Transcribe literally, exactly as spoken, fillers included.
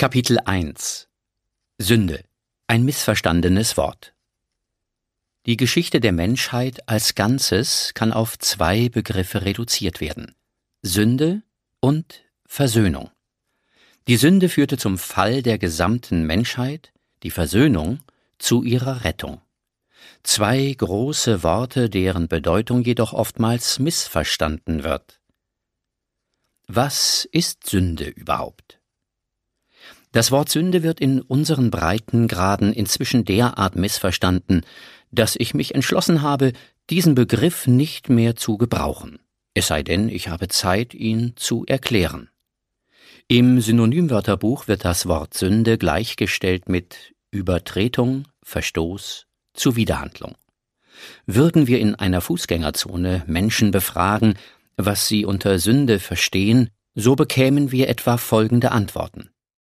Kapitel eins Sünde. Ein missverstandenes Wort. Die Geschichte der Menschheit als Ganzes kann auf zwei Begriffe reduziert werden: Sünde und Versöhnung. Die Sünde führte zum Fall der gesamten Menschheit, die Versöhnung zu ihrer Rettung. Zwei große Worte, deren Bedeutung jedoch oftmals missverstanden wird. Was ist Sünde überhaupt? Das Wort Sünde wird in unseren Breitengraden inzwischen derart missverstanden, dass ich mich entschlossen habe, diesen Begriff nicht mehr zu gebrauchen, es sei denn, ich habe Zeit, ihn zu erklären. Im Synonymwörterbuch wird das Wort Sünde gleichgestellt mit Übertretung, Verstoß, Zuwiderhandlung. Würden wir in einer Fußgängerzone Menschen befragen, was sie unter Sünde verstehen, so bekämen wir etwa folgende Antworten: